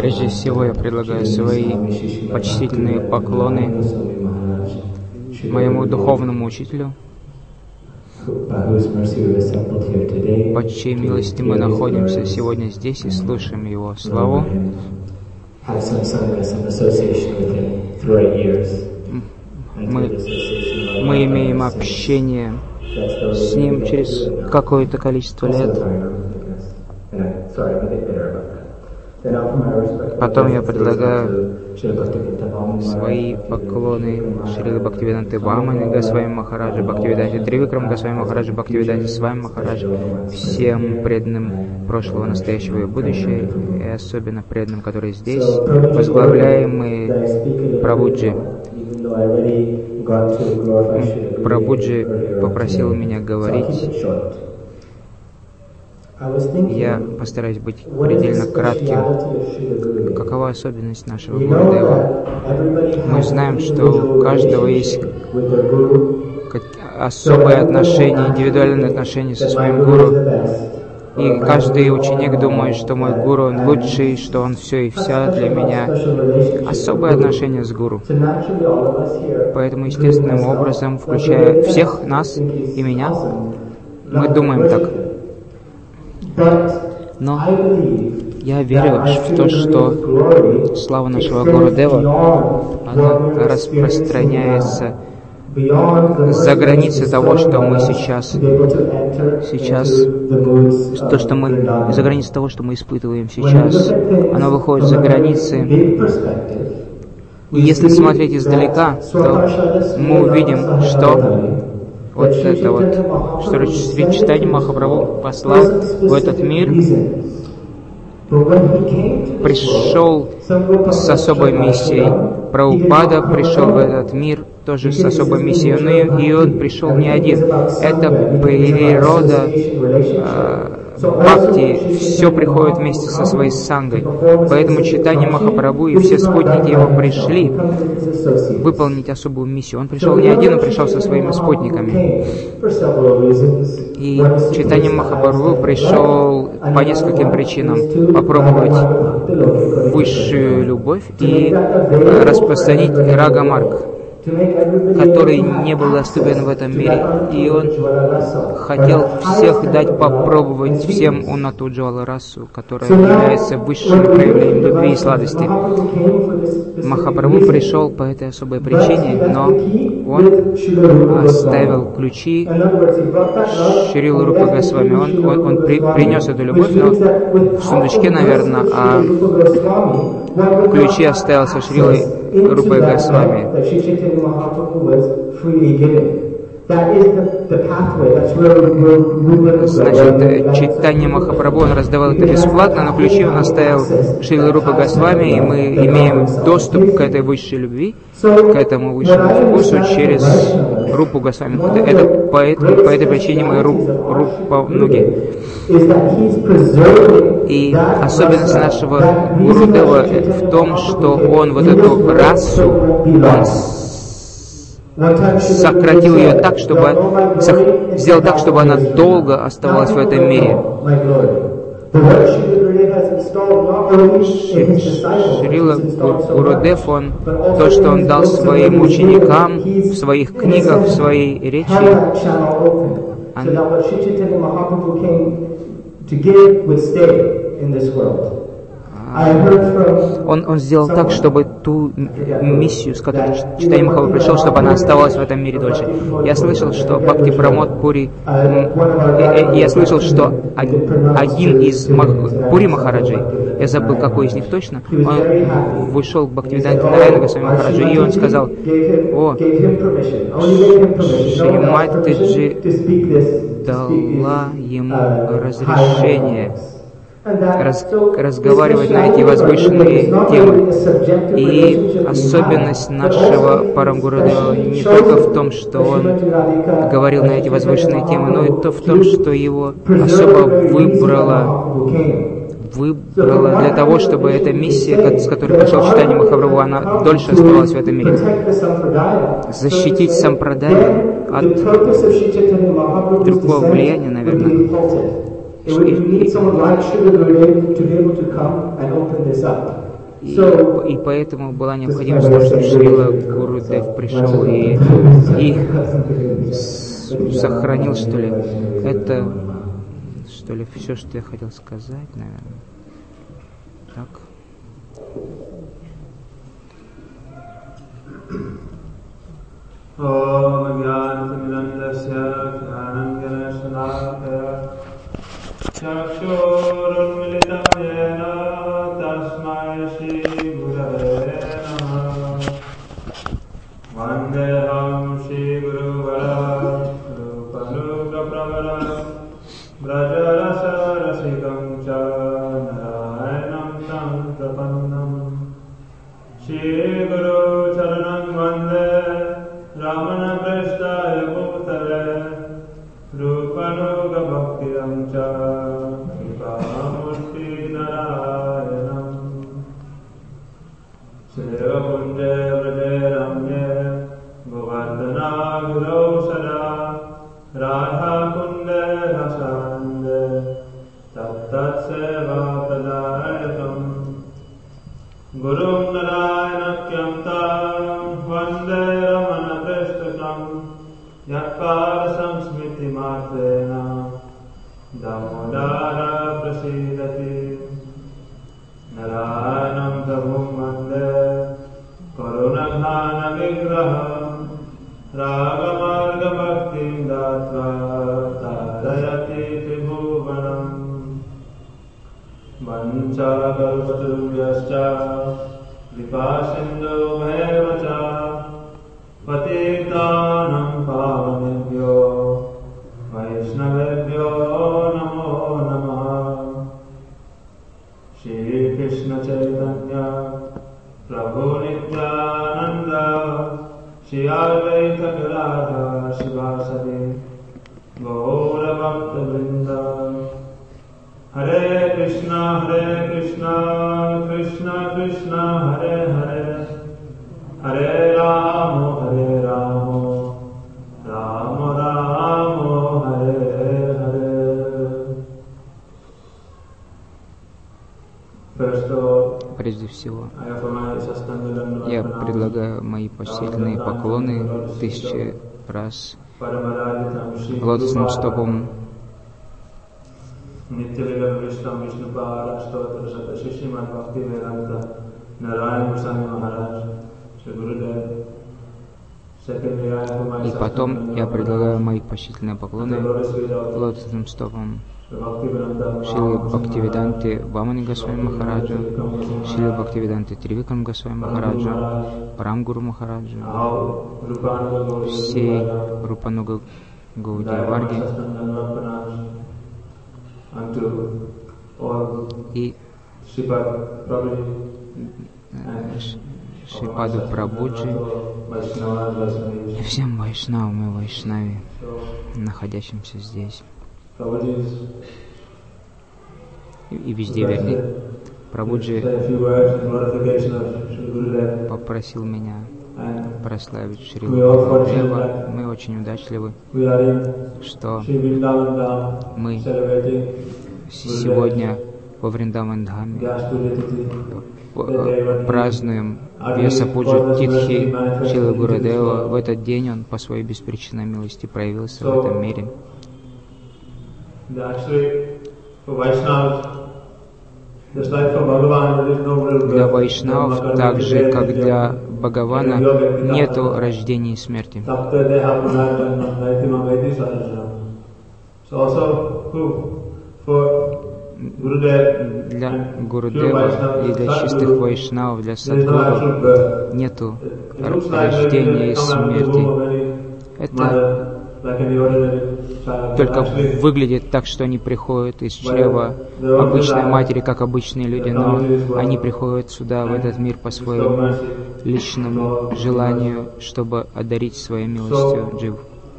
Прежде всего я предлагаю свои почтительные поклоны моему духовному учителю, по чьей милости мы находимся сегодня здесь и слышим его славу. Мы имеем общение с ним через какое-то количество лет. Потом я предлагаю свои поклоны Шриле Бхактивиданте Вамане Госвами Махараджи, Бхактивиданте Тривикрам Госвами Махараджи, Бхактивиданте Свами Махараджи, всем преданным прошлого, настоящего и будущего, и особенно преданным, которые здесь, возглавляемые Прабхуджи. Прабхуджи попросил меня говорить. Я постараюсь быть предельно кратким. Какова особенность нашего Гурудева? Мы знаем, что у каждого есть особые отношения, индивидуальные отношения со своим гуру. И каждый ученик думает, что мой гуру, он лучший, что он все и вся для меня. Особые отношения с гуру. Поэтому естественным образом, включая всех нас и меня, мы думаем так. Но я верю в то, что слава нашего Гурудева, она распространяется за границы того, что мы сейчас, то, что мы, за границы того, что мы испытываем сейчас, оно выходит за границы. И если смотреть издалека, то мы увидим, что вот это вот, что Шри Чайтанья Махапрабху послал в этот мир, пришел с особой миссией. Прабхупада пришел в этот мир тоже с особой миссией, и он пришел не один. Это природа бхакти, все приходит вместе со своей сангой. Поэтому Чайтанья Махапрабху и все спутники его пришли выполнить особую миссию. Он пришел не один, он пришел со своими спутниками. И Чайтанья Махапрабху пришел по нескольким причинам. Попробовать высшую любовь и распространить рага-марг, который не был доступен в этом мире. И он хотел всех дать попробовать всем Уннату Джвала расу, которая является высшим проявлением любви и сладости. Махапрабху пришел по этой особой причине, но он оставил ключи Шрилы Рупы Госвами. Он принес эту любовь, но в сундучке, наверное, а ключи оставил со Шрилой Рупой Госвами. Значит, Чайтанья Махапрабху, он раздавал это бесплатно, но ключи он оставил Шрилы Рупы Госвами, и мы имеем доступ к этой высшей любви, к этому высшему вкусу через Рупу Госвами. Это по этой причине мы Рупа Нуги. И особенность нашего Гурудева в том, что он вот эту расу, он сократил ее так, чтобы сделал так, чтобы она долго оставалась в этом мире. Шрила Гурудев, он то, что он дал своим ученикам в своих книгах, в своей речи, он сделал так, чтобы ту миссию, с которой Чайтанья Махапрабху пришел, чтобы она оставалась в этом мире дольше. Я слышал, что Бхакти Прамод Пури, я слышал, что один из Пури Махараджей, я забыл, какой из них точно, он вышел к Бхактивиданте Нарайана Госвами Махараджу, и он сказал: о, Шриматиджи дала ему разрешение разговаривать на эти возвышенные темы. И особенность нашего Парамгурудева не только в том, что он говорил на эти возвышенные темы, но и то в том, что его особо выбрала для того, чтобы эта миссия, с которой пришел Чайтанья Махапрабху, она дольше оставалась в этом мире. Защитить сампрадаю от другого влияния, наверное. И поэтому была необходимость в том, чтобы Шрила Гурудев пришел и сохранил, что ли. Это, что ли, все, что я хотел сказать, наверное. Так. Om Gyanatimilandasya Jnananjanashalakaya Chakshurunmilitam Yena Tasmai Shri Gurave Namah Vandeham Shri Guru Vara Rupanuga Pravara Brajarasa Rasikam Cha Narayanam Tam Prapannam Shri Guru Charanam Vande Ramana Prasthaya Bhutale Rupanuga Bhaktiram Cha Kripamurti Narayanam Seva Kunje Vraje Ramye Govardhana Guru Sada Radha Kunde Rasande Tat Seva Pradayakam Gurum Narayanakam Tam Vande Ramana Yakpasam Smriti Matrena Damodara Prasidati Narayanam Prabhum Vande Karunadhana Vigraham Ragamarga Bhaktim Datva Tarayati Tribhuvanam Vancha Kalpatarubhyascha Vipasindhu Bhaivacha Patitanam Pavanebhyo Vaishnavebhyo Namo Namah Shri Krishna Chaitanya Prabhu Nityananda Shri Advaita Gadadhara Shivasadi Gaura Bhakta Vrinda Hare Krishna Krishna Krishna Hare Hare Hare Rama Rama Rama Hare Hare. Прежде всего, я предлагаю мои почтительные поклоны 1000 раз лотосным стопам И потом я предлагаю мои почтительные поклоны лотосным стопам Шрилы Бхактивиданты Вамани Госвами Махараджа, Шрилы Бхактивиданты Тривикрам Госвами Махараджа, Рамгуру Махараджа, всей Рупануга Гаудия Варги и Шрипаду Прабхуджи и всем вайшнавам и вайшнави, находящимся здесь. И везде, вернее. Прабхуджи попросил меня прославить Шрилу Гурудева. Мы очень удачливы, что мы сегодня во Вриндаван-дхаме празднуем Вьяса-пуджу Титхи Шрилы Гурудева. В этот день он по своей беспричинной милости проявился в этом мире. Для вайшнавов, так же как для Бхагавана, нету рождения и смерти. Для Гурудева и для чистых вайшнавов, для садгуру нету рождения и смерти. Это только выглядит так, что они приходят из чрева обычной матери, как обычные люди, но они приходят сюда, в этот мир, по своему личному желанию, чтобы одарить своей милостью джив.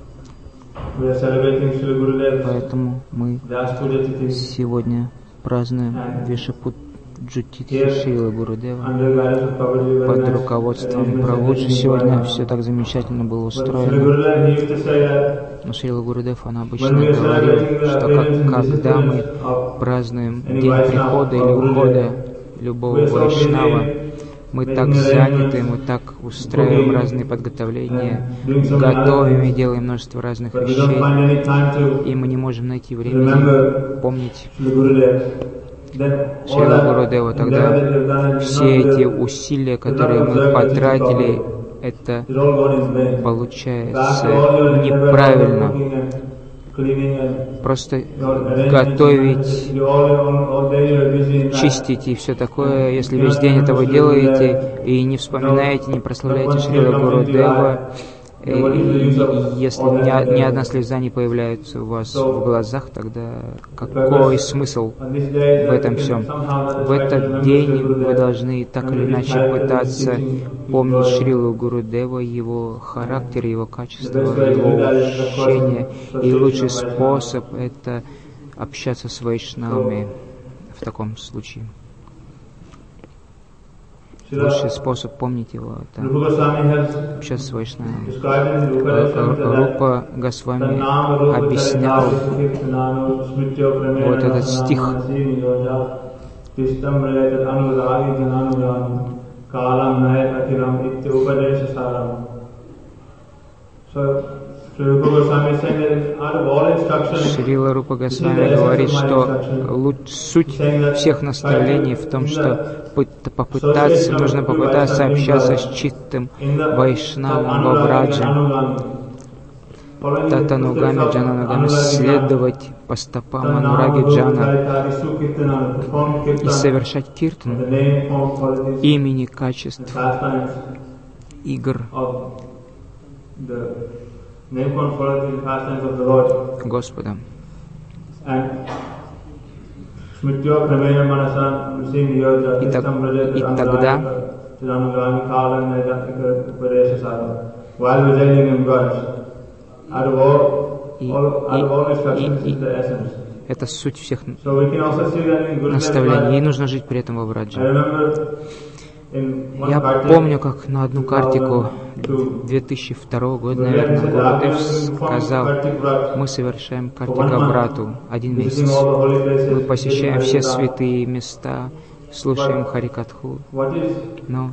Поэтому мы сегодня празднуем Вьяса-пуджу Титхи Шрилы Гурудева под руководством Прабхуджи. Сегодня все так замечательно было устроено. Но Шрила Гурудев, он обычно говорил, что когда мы празднуем день прихода или ухода любого вайшнава. Мы так заняты, мы так устраиваем разные подготовления, готовим и делаем множество разных вещей, и мы не можем найти времени помнить Шрила Гурудева. Тогда все эти усилия, которые мы потратили, это получается неправильно. Просто готовить, чистить и все такое, если весь день это вы делаете и не вспоминаете, не прославляете Шрила Гурудева, и если ни одна слеза не появляется у вас в глазах, тогда какой смысл в этом всем? В этот день вы должны так или иначе пытаться помнить Шрилу Гурудева, его характер, его качество, его ощущения. И лучший способ — это общаться с вайшнавами в таком случае. Лучший способ помнить его — это общаться с вайшнавами. Рупа Госвами объяснял вот этот стих. Шрила Рупа Госвами говорит, что суть всех наставлений в том, что нужно попытаться общаться с чистым вайшнавом во Врадже, Татанугами, Джананугами, следовать по стопам Анураги Джана и совершать киртан имени качеств игр Господа. И тогда это суть всех наставлений. И нужно жить при этом во Врадже. Я помню, как на одну картику 2002 года, наверное, Гурудев сказал: мы совершаем картика Врату 1 месяц. Мы посещаем все святые места, слушаем Харикатху. Но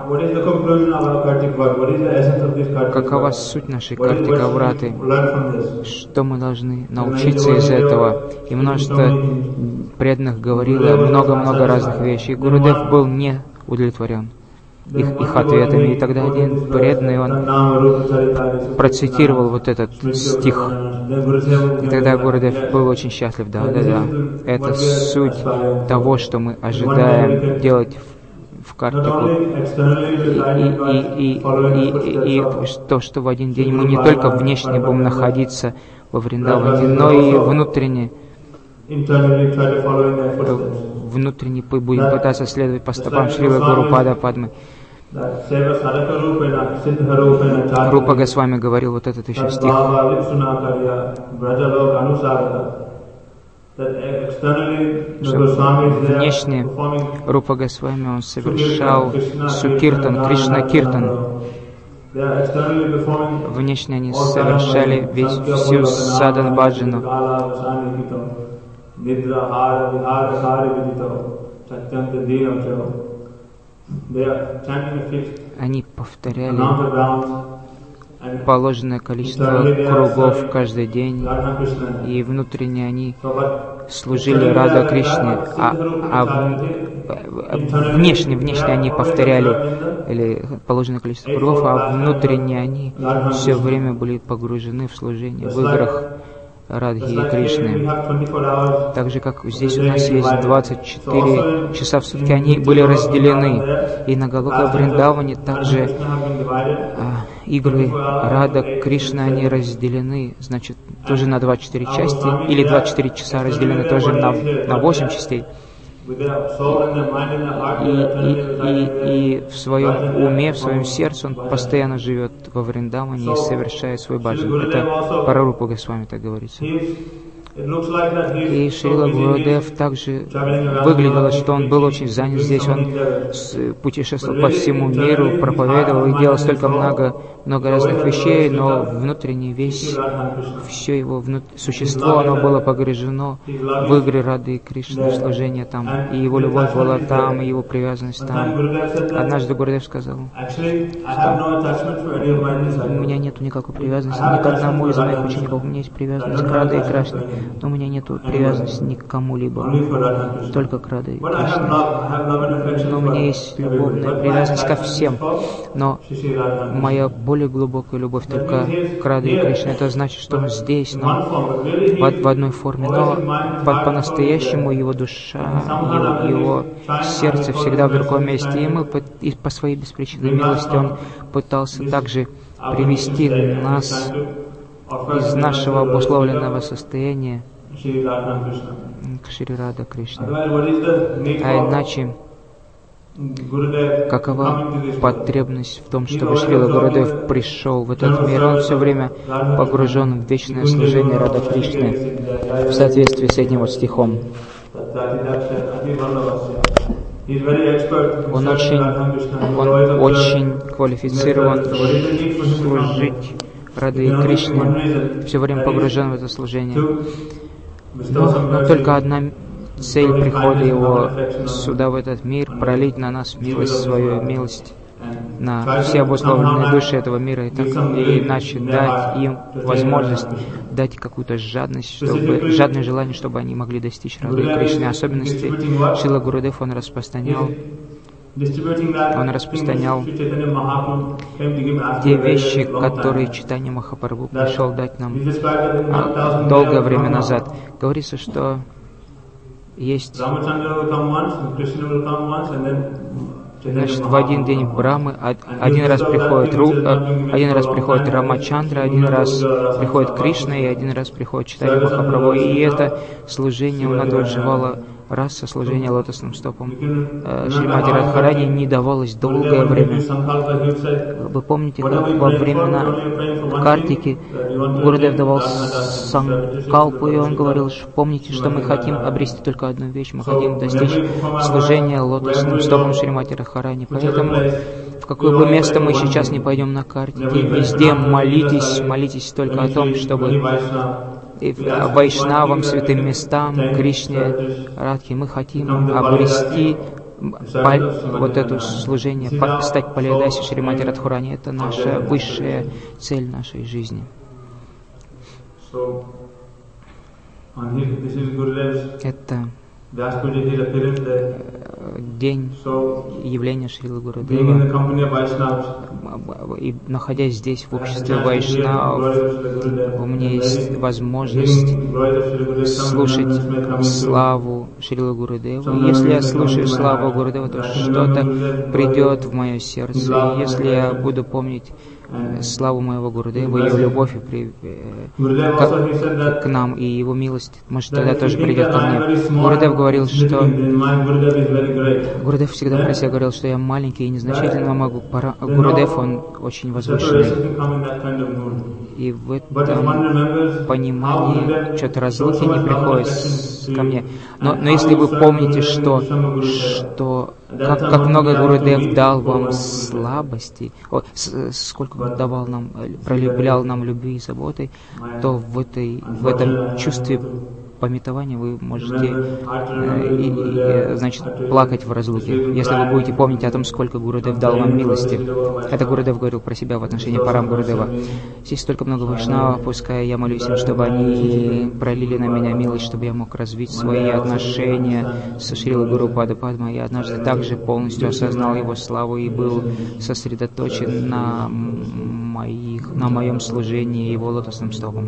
какова суть нашей картика Враты? Что мы должны научиться из этого? И множество преданных говорило много-много разных вещей. Гурудев был не удовлетворен их ответами. И тогда один преданный, он процитировал вот этот стих. И тогда Гурудев был очень счастлив. Да. Это суть того, что мы ожидаем делать в картику. И то, что в один день мы не только внешне будем находиться во Вриндаване, но и внутренне будем пытаться следовать по стопам Шрилы Гурупада Падмы. Рупа Госвами говорил вот этот еще стих. Внешне Рупа Госвами он совершал сукиртан, Кришна-киртан. Внешне они совершали всю садан-баджану. Они повторяли положенное количество кругов каждый день, и внутренне они служили Рада Кришне, внешне они повторяли положенное количество кругов, а внутренне они все время были погружены в служение, в играх Радхи и Кришны. Так же, как здесь у нас есть 24 часа в сутки, они были разделены. И на Галока Вриндаване также игры Рада Кришны, они разделены, значит, тоже на 24 части, или 24 часа разделены тоже на 8 частей. И в своем уме, в своем сердце он постоянно живет во Вриндаване и совершает свой баджан. Это Парарупа Госвами так говорится. И Шрила Гурудев также выглядело, что он был очень занят здесь. Он путешествовал по всему миру, проповедовал и делал столько много разных вещей, но внутренне все его существо, оно было погружено в игры Рады Кришны, служение там. И его любовь была там, и его привязанность там. Однажды Гурудев сказал, что у меня нет никакой привязанности ни к одному из моих учеников. У меня есть привязанность к Раде Кришне, но у меня нет привязанности ни к кому-либо, только к Раде Кришне. Но у меня есть любовная привязанность ко всем, но моя более глубокая любовь только к Раде Кришне. Это значит, что он здесь, но в одной форме, но по-настоящему его душа, его сердце всегда в другом месте. И по своей беспричинной милости он пытался также привести нас из нашего обусловленного состояния к Шри Рада Кришне. А иначе, какова потребность в том, чтобы Шрила Гурудев пришел в этот мир? Он все время погружен в вечное служение Рада Кришны в соответствии с этим вот стихом. Он очень квалифицирован служить Раде Кришне, все время погружен в это служение. Но только одна цель прихода его сюда, в этот мир, пролить на нас милость, свою милость на все обусловленные души этого мира, и иначе дать им возможность, дать какую-то жадность, жадное желание, чтобы они могли достичь Рады Кришны. Особенности Шрила Гурудев он распространял те вещи, которые Чайтанья Махапрабху пришел дать нам долгое время назад. Говорится, что есть, значит, в один день Брамы один раз приходит Рамачандра, один раз приходит Кришна, и один раз приходит Чайтанья Махапрабху. И это служение у Надвадживала раса, служение лотосным стопам Шримати Радхарани не давалось долгое время. Вы помните, как во времена Картики Гурудев давал санкалпу, и он говорил, что помните, что мы хотим обрести только одну вещь, мы хотим достичь служения лотосным стопам Шримати Радхарани. Поэтому в какое бы место мы сейчас не пойдем на Картике, везде молитесь только о том, чтобы и вайшнавам, святым местам, Кришне, Радхе, мы хотим обрести вот это служение, стать Палиадаси Шримати Радхарани. Это наша высшая цель нашей жизни. Это день явления Шрилы Гурудева. И находясь здесь в обществе вайшнавов, у меня есть возможность слушать славу Шрилы Гурудева. И если я слушаю славу Гурудева, то что-то придет в мое сердце. И если я буду помнить славу моего Гурудева, его любовь к нам и его милость, может, тогда тоже придет ко мне. Гурудев говорил, что Гурудев всегда про себя говорил, что я маленький и незначительный, но Гурудев, он очень возвышенный. И в этом понимании что-то разлуки не приходит ко мне. Но если вы помните, что как много Гурудев дал вам слабости, сколько он давал нам, проявлял нам любви и заботы, то в этом чувстве памятования вы можете, значит, плакать в разлуке, если вы будете помнить о том, сколько Гурудев дал вам милости. Это Гурудев говорил про себя в отношении Парам Гурудева. Здесь столько много вайшнавов, пускай я молюсь им, чтобы они пролили на меня милость, чтобы я мог развить свои отношения со Шрилой Гуру Падма. Я однажды также полностью осознал его славу и был сосредоточен на моем служении его лотосным стопам.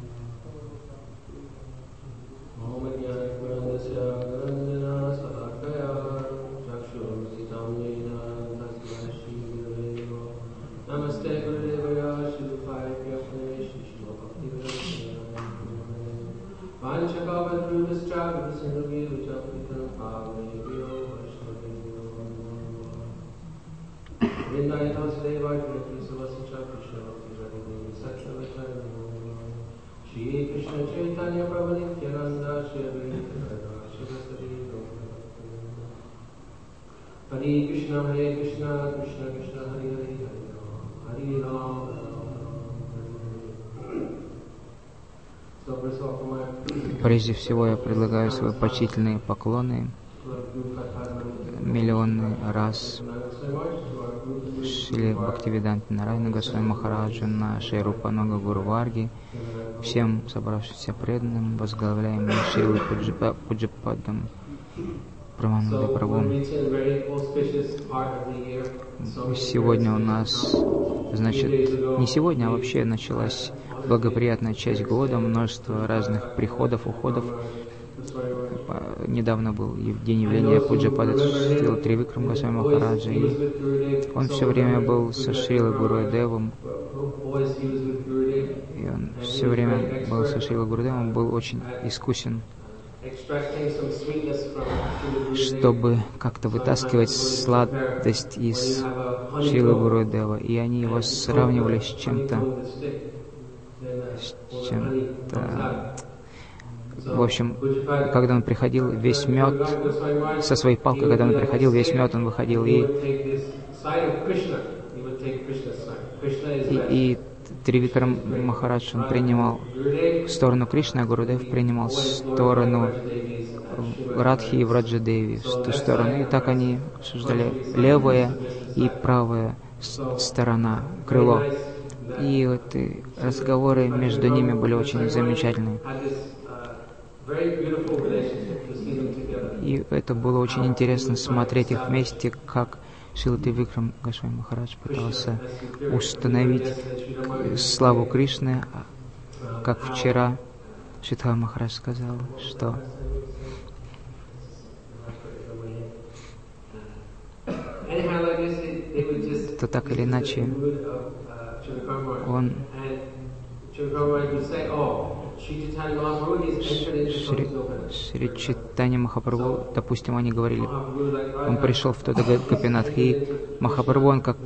Прежде всего я предлагаю свои почтительные поклоны миллионный раз Шри Бхактивиданта Нарайана Госвами Махараджу, нашей Рупануга Гуру Варги, всем собравшимся преданным, возглавляемым Шрилой Пуджападом Праманандой Прабху. Сегодня у нас, значит, не сегодня, а вообще началась благоприятная часть года, множество разных приходов, уходов. Недавно был день явления Пуджапада Шрила Тривикрама Госвами Махараджа, и он все время был со Шрилой Гурудевом, и он все время был со Шрилой Гурудевом, был очень искусен, чтобы как-то вытаскивать сладость из Шрилы Гурудева, и они его сравнивали с чем-то. В общем, когда он приходил, весь мед со своей палкой, когда он приходил, весь мед он выходил, и Тривикрам Махарадж, он принимал сторону Кришны, а Гурудев принимал сторону Радхи и Враджадеви, в ту сторону. И так они обсуждали левая и правая сторона, крыло. И вот разговоры между ними были очень замечательные. И это было очень интересно смотреть их вместе, как Шрила Тривикрам Госвами Махарадж пытался установить славу Кришны, как вчера Шридхар Махарадж сказал, что то так или иначе он Шри Чайтанья Махапрабху, допустим, они говорили, он пришел в тот Гопинатх, и Махапрабху, он как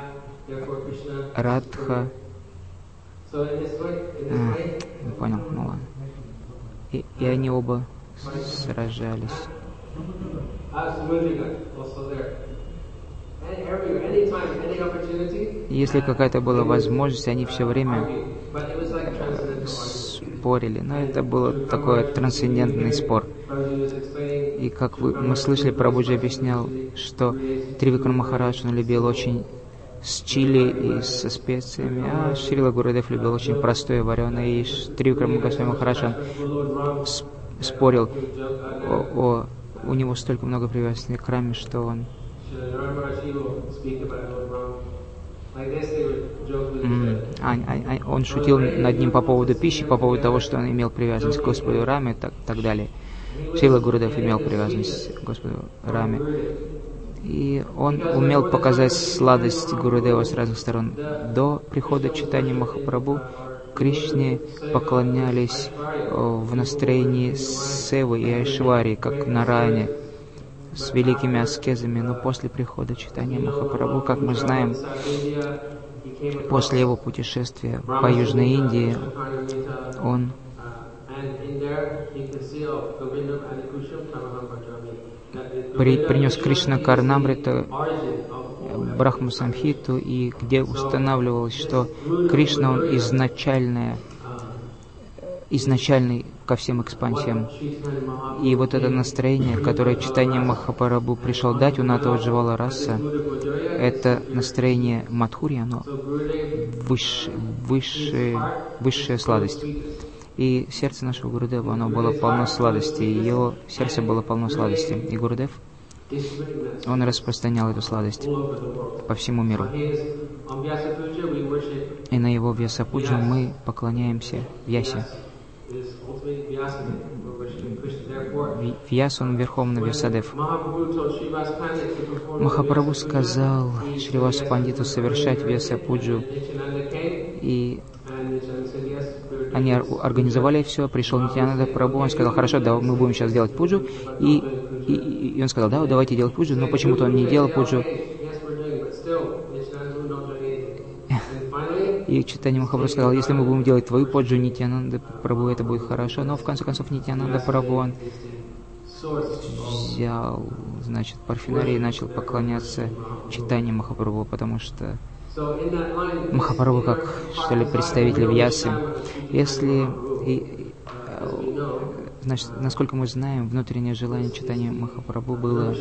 Радха, не понял, ну ладно, и они оба сражались. Если какая-то была возможность, они все время спорили, но это был такой трансцендентный спор. И как мы слышали, Прабхуджи объяснял, что Тривикрам Махарадж он любил очень с чили и со специями, а Шрила Гурудев любил очень простое, вареное, и Тривикрам Госвами Махарадж он спорил у него столько много привязанности к раме, что он он шутил над ним по поводу пищи, по поводу того, что он имел привязанность к Господу Раме, так далее. Шрила Гурудев имел привязанность к Господу Раме. И он умел показать сладость Гурудева с разных сторон. До прихода Чайтаньи Махапрабху Кришне поклонялись в настроении Севы и Айшвари, как на Нараяне, с великими аскезами, но после прихода Чайтаньи Махапрабху, как мы знаем, после его путешествия по Южной Индии, он принес Кришна Карнамрита, Брахма Самхиту, и где устанавливалось, что Кришна, он изначальный ко всем экспансиям. И вот это настроение, которое Чайтанья Махапрабху пришел дать у Ната Уджвала Раса, это настроение Мадхури, оно высшая сладость. И сердце нашего Гурудева, оно было полно сладости, его сердце было полно сладости. И Гурудев, Он распространял эту сладость по всему миру. И на его Вьясапуджу мы поклоняемся Вьясе. Вьяс, он верховный Вьясадев. Махапрабху сказал Шривасу Пандиту совершать Вьясапуджу, и они организовали все. Пришел Нитьянанда Прабху, он сказал: хорошо, да, мы будем сейчас делать пуджу. И он сказал: да, давайте делать пуджу, но почему-то он не делал пуджу. И Чайтанья Махапрабху сказал: если мы будем делать твою пуджу, Нитьянанда Прабху, это будет хорошо. Но в конце концов Нитьянанда Прабху, он взял, значит, парфюмерию и начал поклоняться Чайтанье Махапрабху, потому что Махапрабху как, что ли, представитель Вьясы. Если, значит, насколько мы знаем, внутреннее желание Чайтаньи Махапрабху было...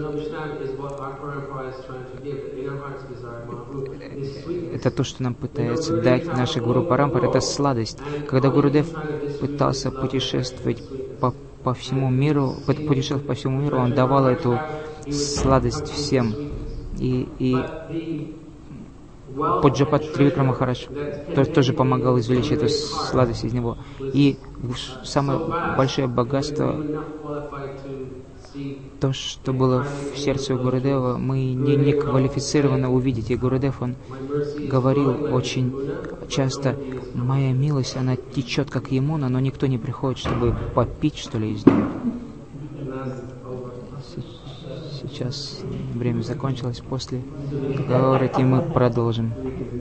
Это то, что нам пытается дать наша Гуру Парампара, это сладость. Когда Гурудев пытался путешествовать по всему миру, он давал эту сладость всем. И Пуджапат Тривикрама Махарадж тоже помогал извлечь эту сладость из него. И самое большое богатство, то, что было в сердце Гурудева, мы не квалифицированно увидеть. И Гурудев, он говорил очень часто: моя милость, она течет как Ямуна, но никто не приходит, чтобы попить, что ли, из нее. Сейчас время закончилось. После Гаурати мы продолжим.